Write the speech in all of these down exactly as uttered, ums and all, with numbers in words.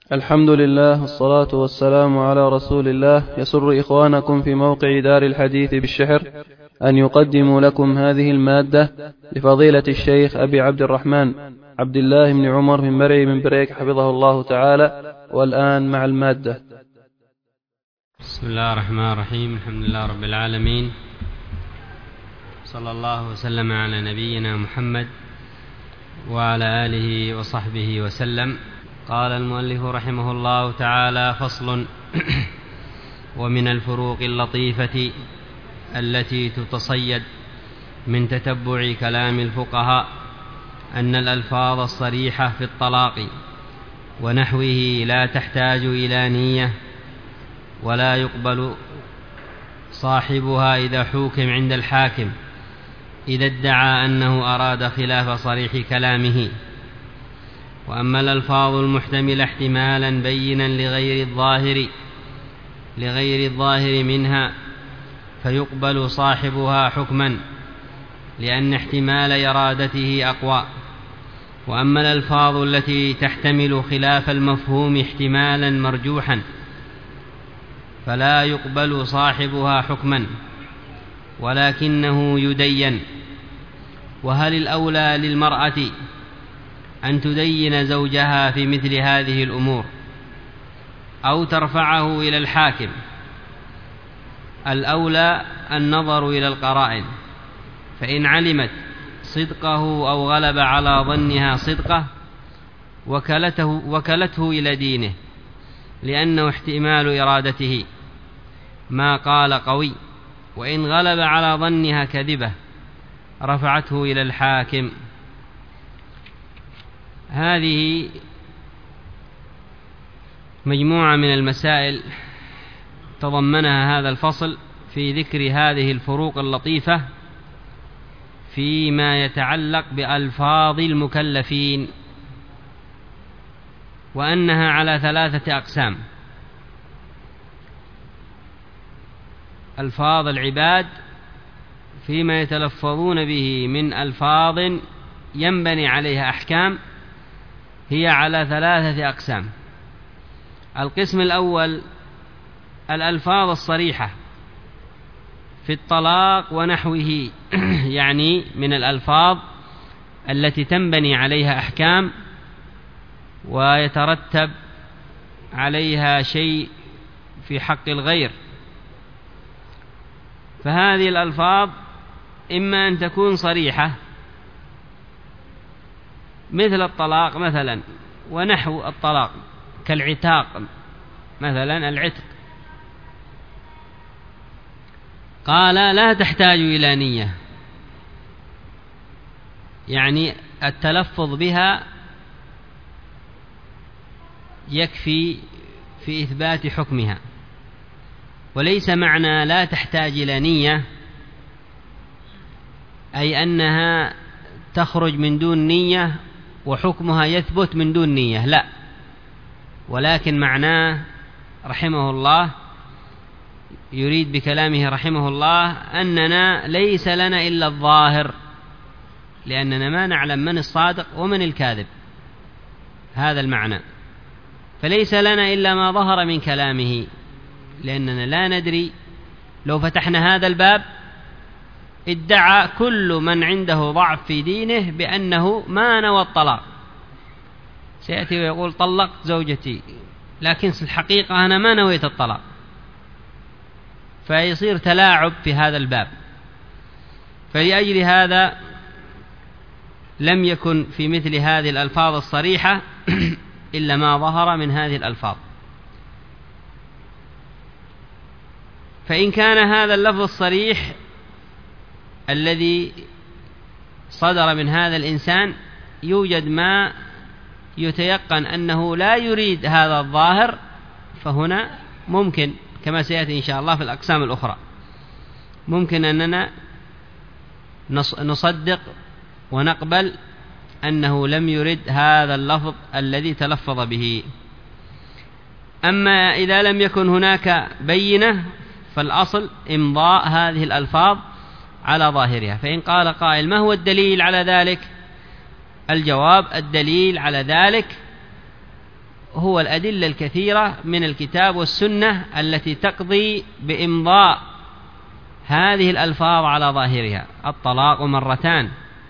الحمد لله والصلاة والسلام على رسول الله. يسر إخوانكم في موقع دار الحديث بالشحر أن يقدموا لكم هذه المادة لفضيلة الشيخ أبي عبد الرحمن عبد الله بن عمر بن مرعي بن بريك حفظه الله تعالى. والآن مع المادة. بسم الله الرحمن الرحيم. الحمد لله رب العالمين، صلى الله وسلم على نبينا محمد وعلى آله وصحبه وسلم. قال المؤلف رحمه الله تعالى: فصل. ومن الفروق اللطيفة التي تتصيد من تتبع كلام الفقهاء أن الألفاظ الصريحة في الطلاق ونحوه لا تحتاج إلى نية، ولا يقبل صاحبها إذا حوكم عند الحاكم إذا ادعى أنه أراد خلاف صريح كلامه. وأما الألفاظ المحتملة احتمالا بينا لغير الظاهر لغير الظاهر منها فيقبل صاحبها حكما، لأن احتمال إرادته أقوى. وأما الألفاظ التي تحتمل خلاف المفهوم احتمالا مرجوحا فلا يقبل صاحبها حكما، ولكنه يدين. وهل الأولى للمرأة أن تدين زوجها في مثل هذه الأمور أو ترفعه إلى الحاكم؟ الأولى النظر إلى القرائن، فإن علمت صدقه أو غلب على ظنها صدقه وكلته, وكلته إلى دينه، لأنه احتمال إرادته ما قال قوي. وإن غلب على ظنها كذبه رفعته إلى الحاكم. هذه مجموعة من المسائل تضمنها هذا الفصل في ذكر هذه الفروق اللطيفة فيما يتعلق بألفاظ المكلفين، وأنها على ثلاثة أقسام: ألفاظ العباد فيما يتلفظون به من ألفاظ ينبني عليها أحكام، هي على ثلاثة أقسام. القسم الأول الألفاظ الصريحة في الطلاق ونحوه، يعني من الألفاظ التي تنبني عليها أحكام ويترتب عليها شيء في حق الغير. فهذه الألفاظ إما أن تكون صريحة مثل الطلاق مثلا ونحو الطلاق، كالعتاق مثلا. العتق قال لا تحتاج إلى نية، يعني التلفظ بها يكفي في إثبات حكمها. وليس معنى لا تحتاج إلى نية أي أنها تخرج من دون نية وحكمها يثبت من دون نية، لا، ولكن معناه رحمه الله يريد بكلامه رحمه الله أننا ليس لنا إلا الظاهر، لأننا ما نعلم من الصادق ومن الكاذب، هذا المعنى. فليس لنا إلا ما ظهر من كلامه، لأننا لا ندري. لو فتحنا هذا الباب ادعى كل من عنده ضعف في دينه بأنه ما نوى الطلاق، سيأتي ويقول طلقت زوجتي، لكن في الحقيقة أنا ما نويت الطلاق، فيصير تلاعب في هذا الباب. فلأجل هذا لم يكن في مثل هذه الألفاظ الصريحة إلا ما ظهر من هذه الألفاظ. فإن كان هذا اللفظ الصريح الذي صدر من هذا الإنسان يوجد ما يتيقن أنه لا يريد هذا الظاهر، فهنا ممكن كما سيأتي إن شاء الله في الأقسام الأخرى ممكن أننا نصدق ونقبل أنه لم يرد هذا اللفظ الذي تلفظ به. أما إذا لم يكن هناك بينة فالأصل إمضاء هذه الألفاظ على ظاهرها. فإن قال قائل ما هو الدليل على ذلك؟ الجواب: الدليل على ذلك هو الأدلة الكثيرة من الكتاب والسنة التي تقضي بإمضاء هذه الألفاظ على ظاهرها: الطلاق مرتان.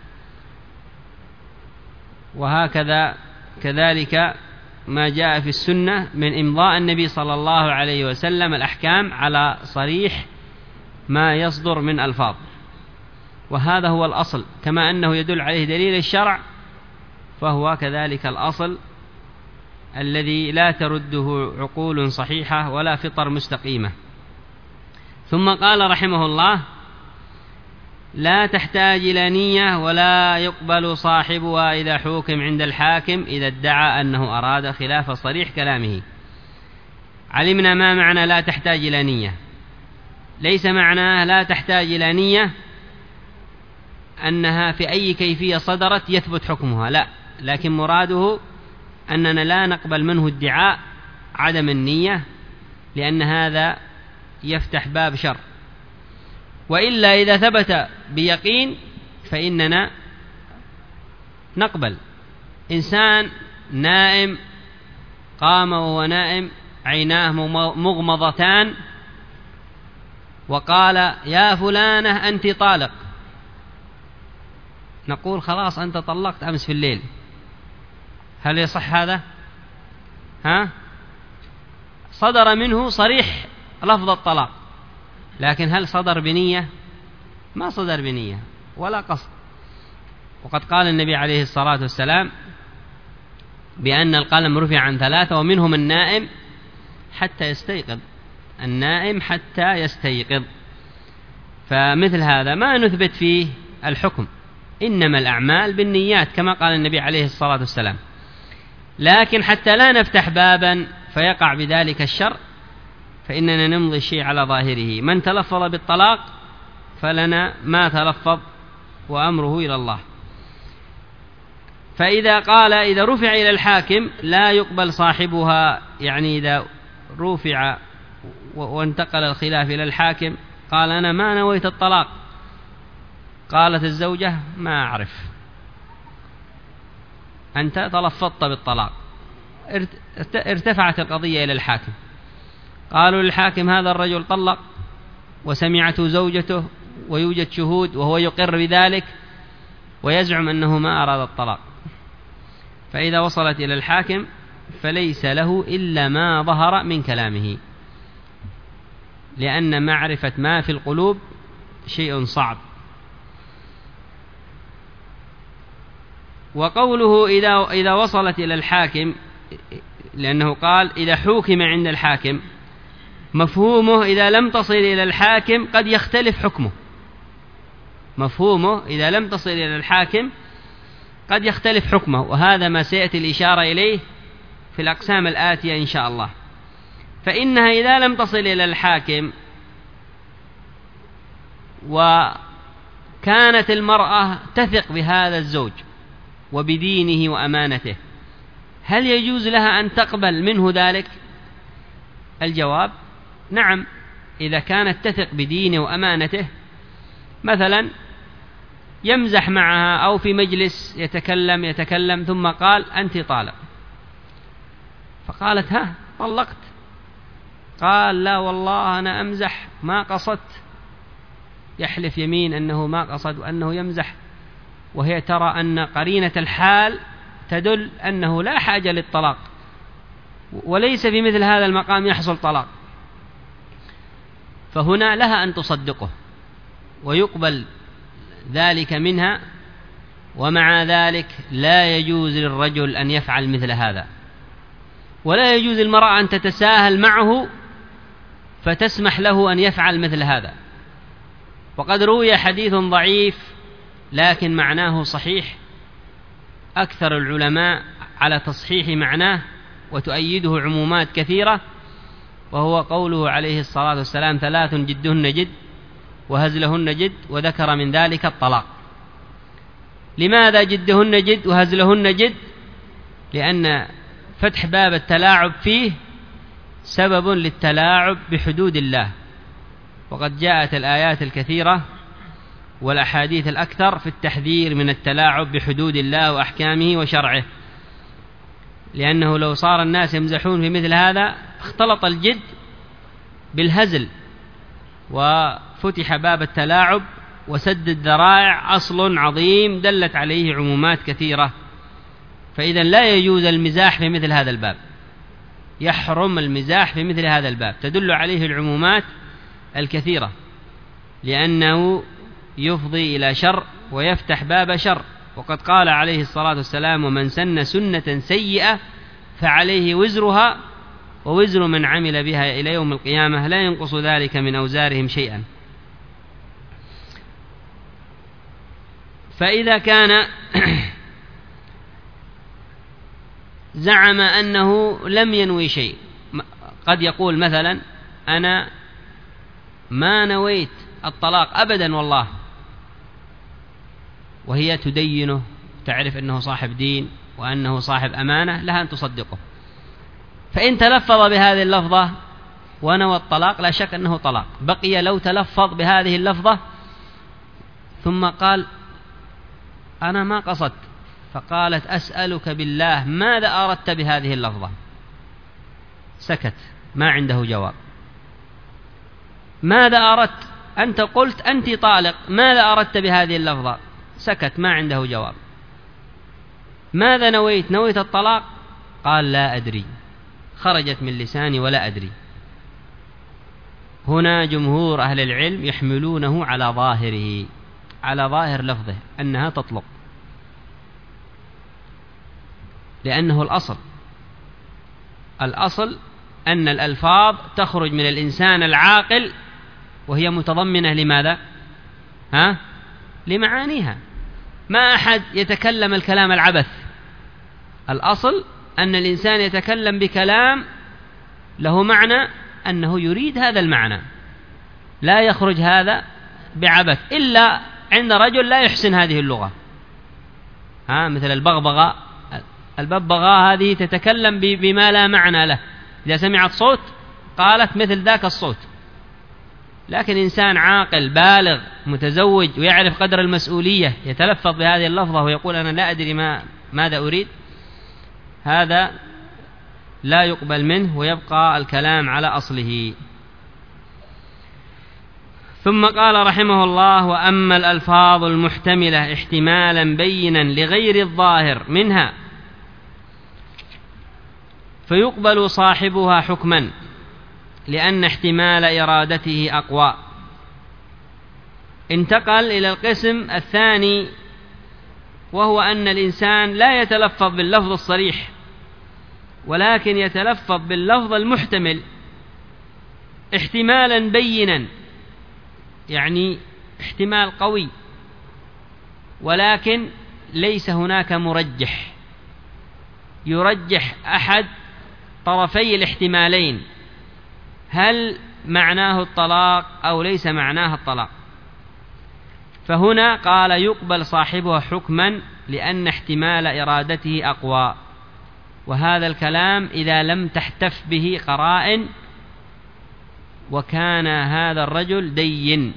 وهكذا كذلك ما جاء في السنة من إمضاء النبي صلى الله عليه وسلم الأحكام على صريح ما يصدر من ألفاظ. وهذا هو الأصل، كما أنه يدل عليه دليل الشرع فهو كذلك الأصل الذي لا ترده عقول صحيحة ولا فطر مستقيمة. ثم قال رحمه الله: لا تحتاج إلى نية ولا يقبل صاحبها إذا حكم عند الحاكم إذا ادعى أنه أراد خلاف صريح كلامه. علمنا ما معنى لا تحتاج إلى نية. ليس معناه لا تحتاج إلى نية أنها في أي كيفية صدرت يثبت حكمها، لا، لكن مراده أننا لا نقبل منه ادعاء عدم النية، لأن هذا يفتح باب شر. وإلا إذا ثبت بيقين فإننا نقبل. إنسان نائم قام وهو نائم عيناه مغمضتان وقال: يا فلانة أنت طالق، نقول: خلاص أنت طلقت أمس في الليل. هل يصح هذا؟ ها؟ صدر منه صريح لفظ الطلاق، لكن هل صدر بنية؟ ما صدر بنية ولا قصد. وقد قال النبي عليه الصلاة والسلام بأن القلم رفع عن ثلاثة ومنهم النائم حتى يستيقظ، النائم حتى يستيقظ. فمثل هذا ما نثبت فيه الحكم، إنما الأعمال بالنيات كما قال النبي عليه الصلاة والسلام. لكن حتى لا نفتح بابا فيقع بذلك الشر فإننا نمضي الشيء على ظاهره. من تلفظ بالطلاق فلنا ما تلفظ وأمره إلى الله. فإذا قال إذا رفع إلى الحاكم لا يقبل صاحبها، يعني إذا رفع وانتقل الخلاف إلى الحاكم قال: أنا ما نويت الطلاق، قالت الزوجة: ما أعرف، أنت تلفظت بالطلاق. ارتفعت القضية إلى الحاكم، قالوا للحاكم: هذا الرجل طلق وسمعته زوجته ويوجد شهود وهو يقر بذلك ويزعم أنه ما أراد الطلاق. فإذا وصلت إلى الحاكم فليس له إلا ما ظهر من كلامه، لأن معرفة ما في القلوب شيء صعب. وقوله إذا, إذا وصلت إلى الحاكم، لأنه قال إذا حكم عند الحاكم، مفهومه إذا لم تصل إلى الحاكم قد يختلف حكمه. مفهومه إذا لم تصل إلى الحاكم قد يختلف حكمه، وهذا ما سيأتي الإشارة إليه في الأقسام الآتية إن شاء الله. فإنها إذا لم تصل إلى الحاكم وكانت المرأة تثق بهذا الزوج وبدينه وأمانته، هل يجوز لها أن تقبل منه ذلك؟ الجواب: نعم، إذا كانت تثق بدينه وأمانته. مثلا يمزح معها أو في مجلس يتكلم يتكلم ثم قال: أنت طالق، فقالت: ها طلقت؟ قال: لا والله أنا أمزح ما قصدت. يحلف يمين أنه ما قصد وأنه يمزح، وهي ترى أن قرينة الحال تدل أنه لا حاجة للطلاق، وليس في مثل هذا المقام يحصل طلاق. فهنا لها أن تصدقه ويقبل ذلك منها، ومع ذلك لا يجوز للرجل أن يفعل مثل هذا، ولا يجوز المرأة أن تتساهل معه فتسمح له أن يفعل مثل هذا. وقد روي حديث ضعيف لكن معناه صحيح، أكثر العلماء على تصحيح معناه وتؤيده عمومات كثيرة، وهو قوله عليه الصلاة والسلام: ثلاث جدهن جد وهزلهن جد، وذكر من ذلك الطلاق. لماذا جدهن جد وهزلهن جد؟ لأن فتح باب التلاعب فيه سبب للتلاعب بحدود الله، وقد جاءت الآيات الكثيرة والأحاديث الأكثر في التحذير من التلاعب بحدود الله وأحكامه وشرعه. لأنه لو صار الناس يمزحون في مثل هذا اختلط الجد بالهزل وفتح باب التلاعب وسد الذرائع، أصل عظيم دلت عليه عمومات كثيرة. فإذا لا يجوز المزاح في مثل هذا الباب، يحرم المزاح في مثل هذا الباب، تدل عليه العمومات الكثيرة، لأنه يفضي إلى شر ويفتح باب شر. وقد قال عليه الصلاة والسلام: ومن سن سنة سيئة فعليه وزرها ووزر من عمل بها إلى يوم القيامة لا ينقص ذلك من أوزارهم شيئا. فإذا كان زعم أنه لم ينوي شيء، قد يقول مثلا: أنا ما نويت الطلاق أبدا والله، وهي تدينه، تعرف أنه صاحب دين وأنه صاحب أمانة، لها أن تصدقه. فإن تلفظ بهذه اللفظة ونوى الطلاق لا شك أنه طلاق. بقي لو تلفظ بهذه اللفظة ثم قال: أنا ما قصدت، فقالت: أسألك بالله ماذا أردت بهذه اللفظة؟ سكت، ما عنده جواب. ماذا أردت؟ أنت قلت أنت طالق، ماذا أردت بهذه اللفظة؟ سكت، ما عنده جواب. ماذا نويت؟ نويت الطلاق؟ قال: لا أدري، خرجت من لساني ولا أدري. هنا جمهور أهل العلم يحملونه على ظاهره، على ظاهر لفظه أنها تطلق، لأنه الأصل الأصل أن الألفاظ تخرج من الإنسان العاقل وهي متضمنة لماذا؟ ها؟ لمعانيها. ما أحد يتكلم الكلام العبث. الأصل أن الإنسان يتكلم بكلام له معنى، أنه يريد هذا المعنى، لا يخرج هذا بعبث إلا عند رجل لا يحسن هذه اللغة، ها، مثل البغبغاء. الببغاء هذه تتكلم بما لا معنى له، إذا سمعت صوت قالت مثل ذاك الصوت. لكن إنسان عاقل بالغ متزوج ويعرف قدر المسؤولية يتلفظ بهذه اللفظة ويقول: أنا لا أدري ما ماذا أريد، هذا لا يقبل منه ويبقى الكلام على أصله. ثم قال رحمه الله: وأما الألفاظ المحتملة احتمالا بينا لغير الظاهر منها فيقبل صاحبها حكما، لأن احتمال إرادته أقوى. انتقل إلى القسم الثاني، وهو أن الإنسان لا يتلفظ باللفظ الصريح، ولكن يتلفظ باللفظ المحتمل احتمالا بينا، يعني احتمال قوي، ولكن ليس هناك مرجح يرجح أحد طرفي الاحتمالين، هل معناه الطلاق أو ليس معناه الطلاق. فهنا قال: يقبل صاحبه حكما لأن احتمال إرادته أقوى. وهذا الكلام إذا لم تحتف به قرائن وكان هذا الرجل دين،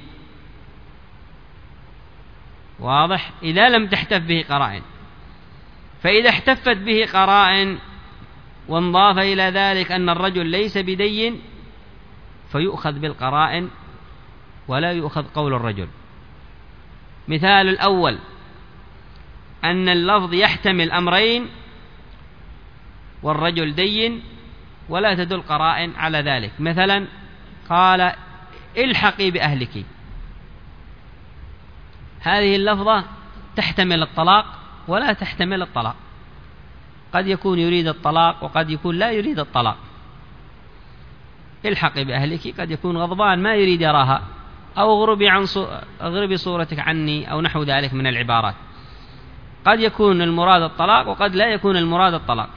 واضح؟ إذا لم تحتف به قرائن. فإذا احتفت به قرائن وانضاف إلى ذلك أن الرجل ليس بدين فيؤخذ بالقرائن ولا يؤخذ قول الرجل. مثال الأول أن اللفظ يحتمل أمرين والرجل دين ولا تدل قرائن على ذلك. مثلا قال: الحقي بأهلك، هذه اللفظة تحتمل الطلاق ولا تحتمل الطلاق، قد يكون يريد الطلاق وقد يكون لا يريد الطلاق. الحقي بأهلك قد يكون غضبان ما يريد يراها، أو اغربي عن صو... اغربي صورتك عني، أو نحو ذلك من العبارات. قد يكون المراد الطلاق وقد لا يكون المراد الطلاق.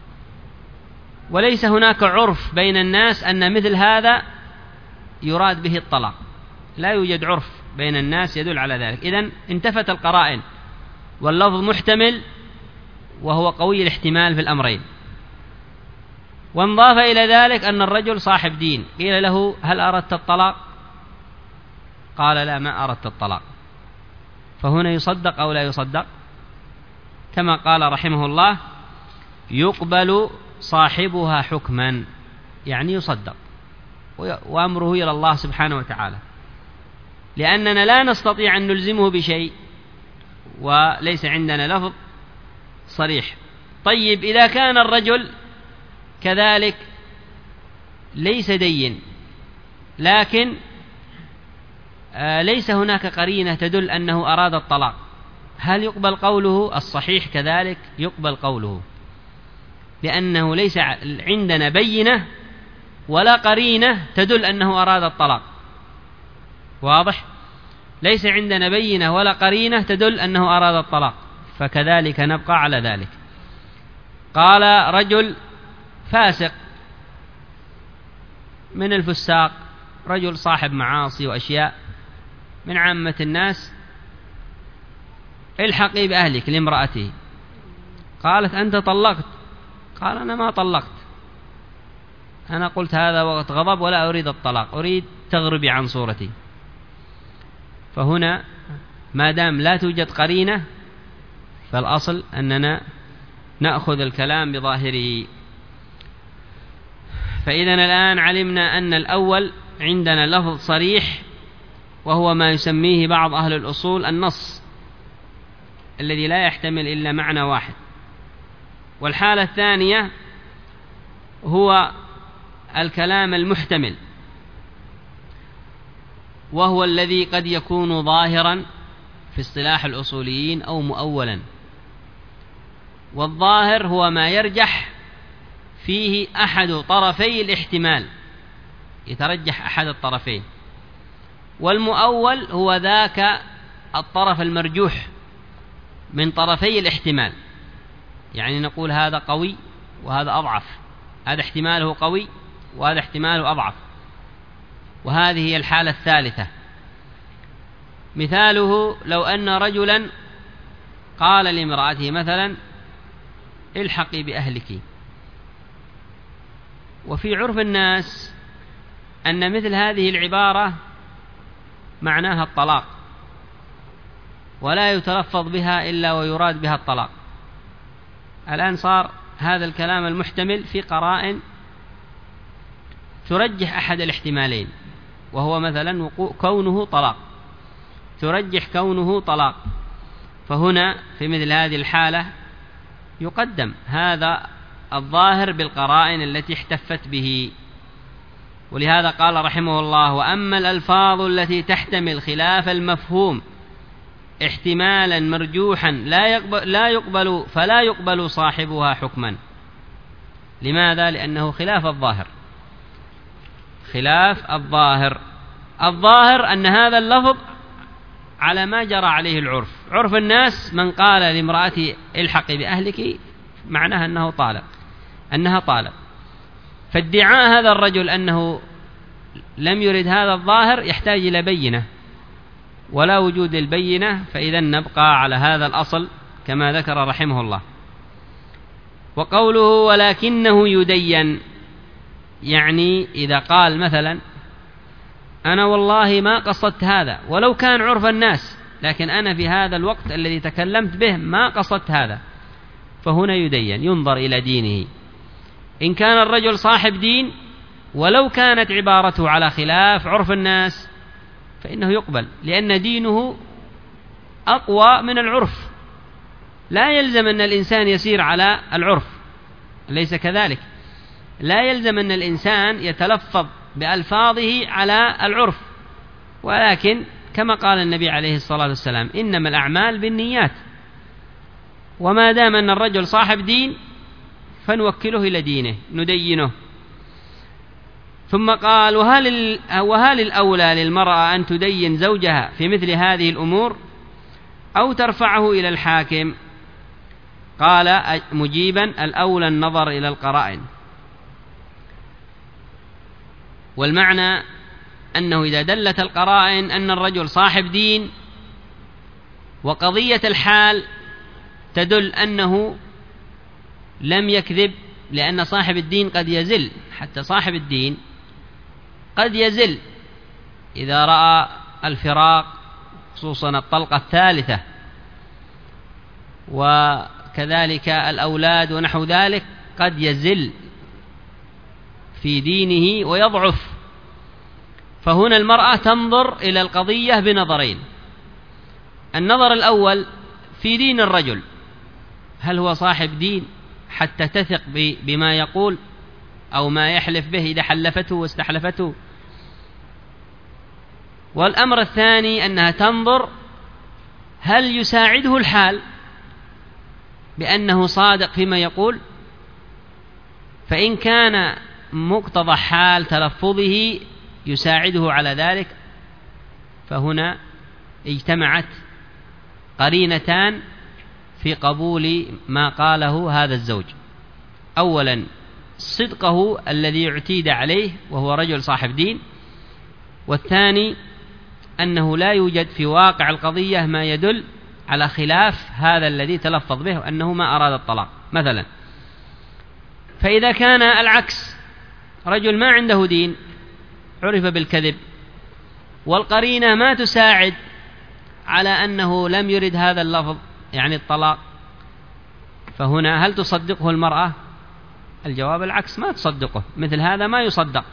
وليس هناك عرف بين الناس أن مثل هذا يراد به الطلاق، لا يوجد عرف بين الناس يدل على ذلك. إذن انتفت القرائن واللفظ محتمل وهو قوي الاحتمال في الأمرين. وانضاف إلى ذلك أن الرجل صاحب دين، قيل له: هل أردت الطلاق؟ قال: لا، ما أردت الطلاق. فهنا يصدق أو لا يصدق؟ كما قال رحمه الله: يقبل صاحبها حكما، يعني يصدق وأمره إلى الله سبحانه وتعالى، لأننا لا نستطيع أن نلزمه بشيء وليس عندنا لفظ صريح. طيب إذا كان الرجل كذلك ليس دين، لكن ليس هناك قرينة تدل أنه أراد الطلاق، هل يقبل قوله؟ الصحيح كذلك يقبل قوله، لأنه ليس عندنا بينة ولا قرينة تدل أنه أراد الطلاق. واضح؟ ليس عندنا بينة ولا قرينة تدل أنه أراد الطلاق، فكذلك نبقى على ذلك. قال رجل فاسق من الفساق، رجل صاحب معاصي وأشياء من عامة الناس، الحقي بأهلك لامرأته. قالت أنت طلقت؟ قال أنا ما طلقت، أنا قلت هذا وقت غضب ولا أريد الطلاق، أريد تغربي عن صورتي. فهنا ما دام لا توجد قرينة فالأصل أننا نأخذ الكلام بظاهره. فإذا الآن علمنا أن الأول عندنا لفظ صريح، وهو ما يسميه بعض أهل الأصول النص الذي لا يحتمل إلا معنى واحد. والحالة الثانية هو الكلام المحتمل، وهو الذي قد يكون ظاهرا في اصطلاح الأصوليين أو مؤولا. والظاهر هو ما يرجح فيه أحد طرفي الاحتمال، يترجح أحد الطرفين. والمؤول هو ذاك الطرف المرجوح من طرفي الاحتمال، يعني نقول هذا قوي وهذا أضعف، هذا احتماله قوي وهذا احتماله أضعف. وهذه هي الحالة الثالثة. مثاله لو أن رجلا قال لامرأته مثلا الحقي بأهلك، وفي عرف الناس أن مثل هذه العبارة معناها الطلاق، ولا يتلفظ بها إلا ويراد بها الطلاق. الآن صار هذا الكلام المحتمل في قرائن ترجح أحد الاحتمالين، وهو مثلا كونه طلاق، ترجح كونه طلاق. فهنا في مثل هذه الحالة يقدم هذا الظاهر بالقرائن التي احتفت به. ولهذا قال رحمه الله: وأما الألفاظ التي تحتمل خلاف المفهوم احتمالا مرجوحا لا يقبل, لا يقبل فلا يقبل صاحبها حكما. لماذا؟ لأنه خلاف الظاهر، خلاف الظاهر. الظاهر أن هذا اللفظ على ما جرى عليه العرف، عرف الناس من قال لامرأتي الحقي بأهلك معناها أنه طالق، أنها طالق. فادعاء هذا الرجل أنه لم يرد هذا الظاهر يحتاج إلى بينة، ولا وجود البينة، فإذا نبقى على هذا الأصل كما ذكر رحمه الله. وقوله ولكنه يدين، يعني إذا قال مثلا أنا والله ما قصدت هذا ولو كان عرف الناس، لكن أنا في هذا الوقت الذي تكلمت به ما قصدت هذا، فهنا يدين، ينظر إلى دينه. إن كان الرجل صاحب دين ولو كانت عبارته على خلاف عرف الناس فإنه يقبل، لأن دينه أقوى من العرف. لا يلزم أن الإنسان يسير على العرف، ليس كذلك. لا يلزم أن الإنسان يتلفظ بألفاظه على العرف، ولكن كما قال النبي عليه الصلاة والسلام: إنما الأعمال بالنيات. وما دام أن الرجل صاحب دين فنوكله إلى دينه، ندينه. ثم قال: وهل, وهل الأولى للمرأة أن تدين زوجها في مثل هذه الأمور أو ترفعه إلى الحاكم؟ قال مجيبا: الأولى النظر إلى القرائن. والمعنى أنه إذا دلت القرائن أن الرجل صاحب دين وقضية الحال تدل أنه لم يكذب، لأن صاحب الدين قد يزل، حتى صاحب الدين قد يزل إذا رأى الفراق، خصوصا الطلقة الثالثة. كذلك الأولاد ونحو ذلك قد يزل في دينه ويضعف. فهنا المرأة تنظر إلى القضية بنظرين: النظر الأول في دين الرجل، هل هو صاحب دين حتى تثق بما يقول أو ما يحلف به إذا حلفته واستحلفته. والأمر الثاني أنها تنظر هل يساعده الحال بأنه صادق فيما يقول. فإن كان مقتضى حال تلفظه يساعده على ذلك فهنا اجتمعت قرينتان في قبول ما قاله هذا الزوج: أولا صدقه الذي اعتيد عليه وهو رجل صاحب دين، والثاني أنه لا يوجد في واقع القضية ما يدل على خلاف هذا الذي تلفظ به أنه ما أراد الطلاق مثلا. فإذا كان العكس، رجل ما عنده دين عرف بالكذب والقرينة ما تساعد على أنه لم يرد هذا اللفظ يعني الطلاق، فهنا هل تصدقه المرأة؟ الجواب العكس، ما تصدقه، مثل هذا ما يصدق،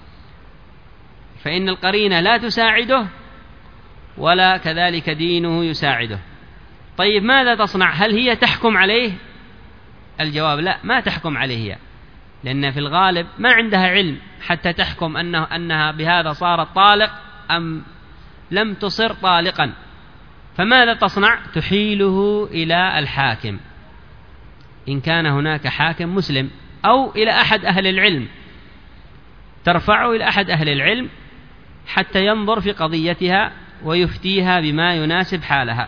فإن القرينة لا تساعده ولا كذلك دينه يساعده. طيب ماذا تصنع؟ هل هي تحكم عليه؟ الجواب لا، ما تحكم عليه هي، لأن في الغالب ما عندها علم حتى تحكم أنه أنها بهذا صارت طالق أم لم تصر طالقا. فماذا تصنع؟ تحيله إلى الحاكم إن كان هناك حاكم مسلم، أو إلى أحد أهل العلم، ترفعه إلى أحد أهل العلم حتى ينظر في قضيتها ويفتيها بما يناسب حالها.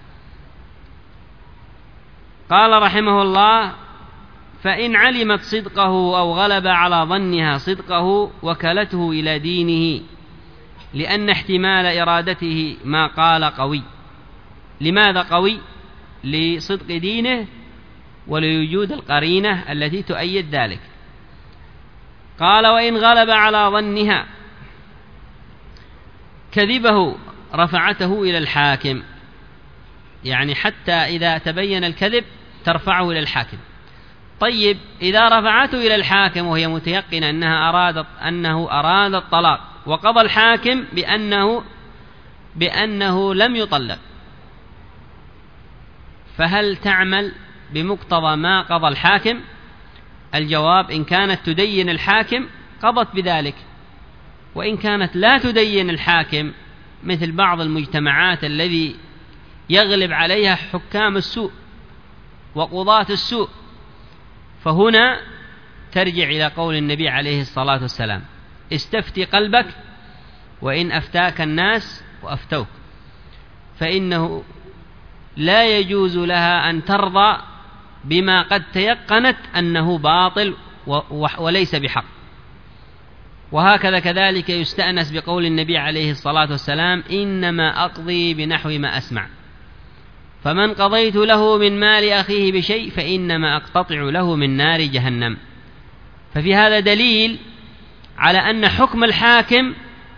قال رحمه الله: فإن علمت صدقه أو غلب على ظنها صدقه وكلته إلى دينه، لأن احتمال إرادته ما قال قوي. لماذا قوي؟ لصدق دينه ولوجود القرينة التي تؤيد ذلك. قال: وإن غلب على ظنها كذبه رفعته إلى الحاكم، يعني حتى إذا تبين الكذب ترفعه إلى الحاكم. طيب إذا رفعته إلى الحاكم وهي متيقنة أنها أرادت أنه أراد الطلاق، وقضى الحاكم بأنه بأنه لم يطلق، فهل تعمل بمقتضى ما قضى الحاكم؟ الجواب: إن كانت تدين الحاكم قضت بذلك، وإن كانت لا تدين الحاكم مثل بعض المجتمعات الذي يغلب عليها حكام السوء وقضاة السوء، فهنا ترجع إلى قول النبي عليه الصلاة والسلام: استفتي قلبك وإن أفتاك الناس وأفتوك. فإنه لا يجوز لها أن ترضى بما قد تيقنت أنه باطل وليس بحق. وهكذا كذلك يستأنس بقول النبي عليه الصلاة والسلام: إنما أقضي بنحو ما أسمع، فمن قضيت له من مال أخيه بشيء فإنما أقتطع له من نار جهنم. ففي هذا دليل على أن حكم الحاكم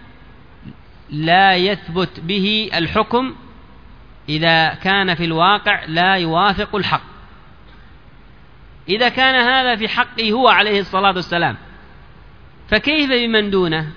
لا يثبت به الحكم إذا كان في الواقع لا يوافق الحق. إذا كان هذا في حقه هو عليه الصلاة والسلام، فكيف بمن دونه؟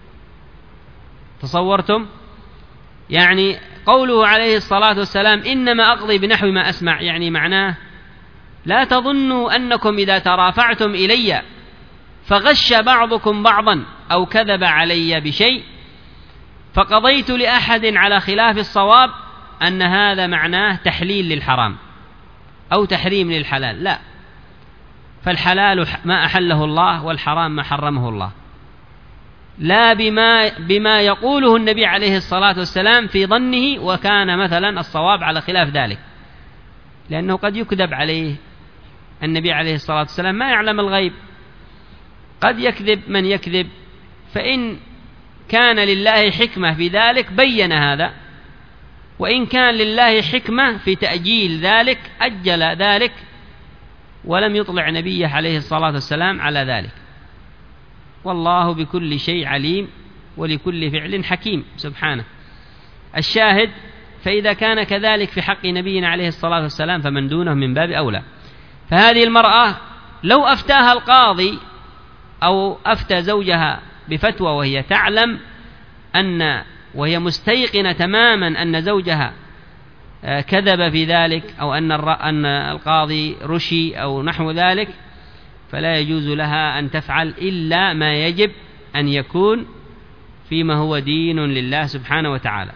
تصورتم؟ يعني قوله عليه الصلاة والسلام: إنما أقضي بنحو ما أسمع، يعني معناه لا تظنوا أنكم إذا ترافعتم إلي فغش بعضكم بعضا أو كذب علي بشيء فقضيت لأحد على خلاف الصواب أن هذا معناه تحليل للحرام أو تحريم للحلال. لا، فالحلال ما أحله الله والحرام ما حرمه الله، لا بما, بما يقوله النبي عليه الصلاة والسلام في ظنه وكان مثلا الصواب على خلاف ذلك، لأنه قد يكذب عليه. النبي عليه الصلاة والسلام ما يعلم الغيب، قد يكذب من يكذب، فإن كان لله حكمة في ذلك بين هذا، وإن كان لله حكمة في تأجيل ذلك أجل ذلك ولم يطلع نبيه عليه الصلاة والسلام على ذلك. والله بكل شيء عليم ولكل فعل حكيم سبحانه. الشاهد فإذا كان كذلك في حق نبينا عليه الصلاة والسلام فمن دونه من باب أولى. فهذه المرأة لو أفتاها القاضي أو أفتى زوجها بفتوى وهي تعلم أن وهي مستيقنة تماما أن زوجها كذب في ذلك أو أن أن القاضي رشي أو نحو ذلك، فلا يجوز لها أن تفعل إلا ما يجب أن يكون فيما هو دين لله سبحانه وتعالى.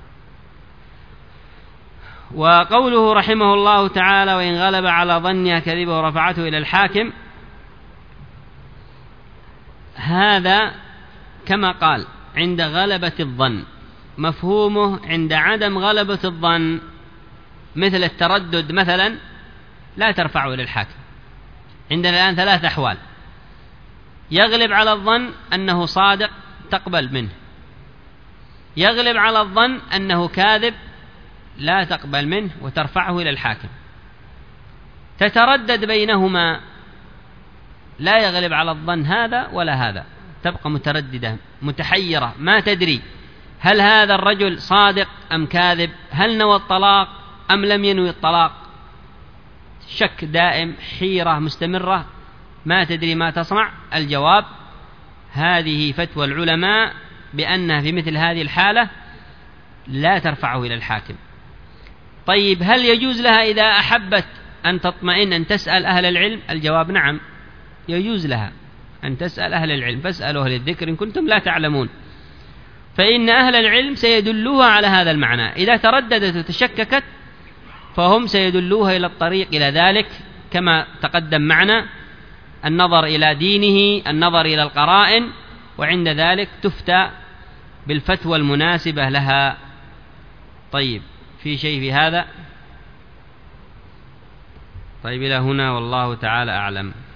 وقوله رحمه الله تعالى: وإن غلب على ظنها كذبه ورفعته إلى الحاكم، هذا كما قال عند غلبة الظن، مفهومه عند عدم غلبة الظن مثل التردد مثلا لا ترفعه إلى الحاكم. عندنا الآن ثلاث أحوال: يغلب على الظن أنه صادق تقبل منه، يغلب على الظن أنه كاذب لا تقبل منه وترفعه إلى الحاكم. تتردد بينهما، لا يغلب على الظن هذا ولا هذا، تبقى مترددة متحيرة ما تدري هل هذا الرجل صادق أم كاذب، هل نوى الطلاق أم لم ينوي الطلاق، شك دائم، حيرة مستمرة ما تدري ما تصنع. الجواب: هذه فتوى العلماء بأنها في مثل هذه الحالة لا ترفعه إلى الحاكم. طيب هل يجوز لها إذا أحبت أن تطمئن أن تسأل أهل العلم؟ الجواب: نعم، يجوز لها أن تسأل أهل العلم، فاسألوا أهل الذكر إن كنتم لا تعلمون، فإن أهل العلم سيدلوها على هذا المعنى. إذا ترددت وتشككت فهم سيدلوها إلى الطريق إلى ذلك، كما تقدم معنا النظر إلى دينه، النظر إلى القرائن، وعند ذلك تفتى بالفتوى المناسبة لها. طيب، في شيء في هذا؟ طيب، إلى هنا والله تعالى أعلم.